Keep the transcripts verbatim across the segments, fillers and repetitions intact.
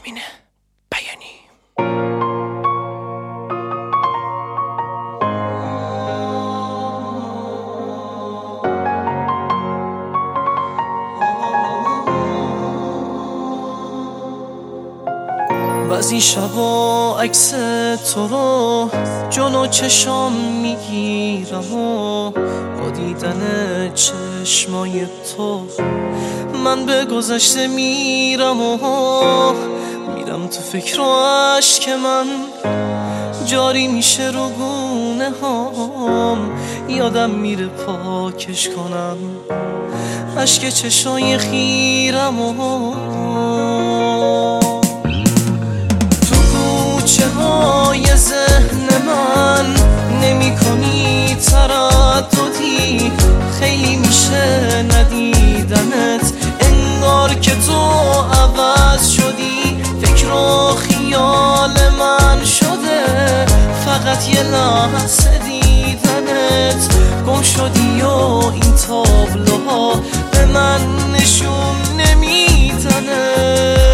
امین بیانی. بعضی شبا عکس تو رو جلو چشام میگیرم و با دیدن چشمای تو من به گذشته میرم و میرم تو فکر و عشق من جاری میشه رو گونه هام، یادم میره پاکش کنم عشق چشای خیرم و کوچه های ذهن من نمی کنی ترددی، خیلی میشه ندیدنت انگار که تو عوض شدی، فکر و خیال من شده فقط یه لحظه دیدنت، گم شدی و این تابلوها به من نشون نمیدنت.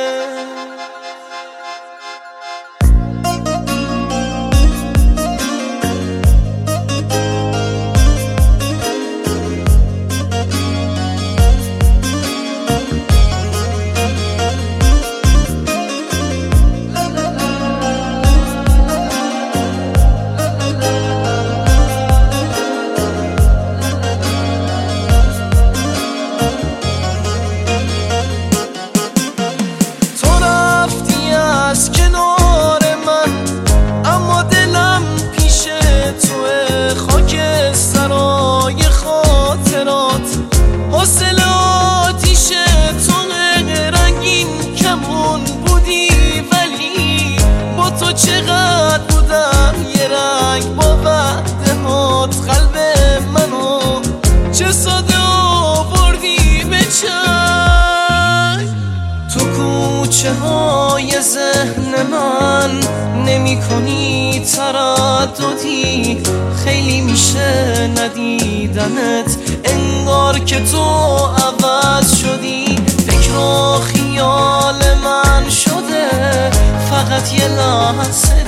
چقدر بودم یه رنگ با وعده هات قلب منو چه ساده آوردی به چنگ. تو کوچه های ذهن من نمی کنی ترددی، خیلی میشه ندیدنت انگار که تو عوض شدی، فکر و خیال من شده فقط یه لحظه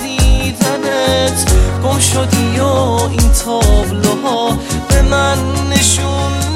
دیدنت، گم شدی و این تابلوها به من نشون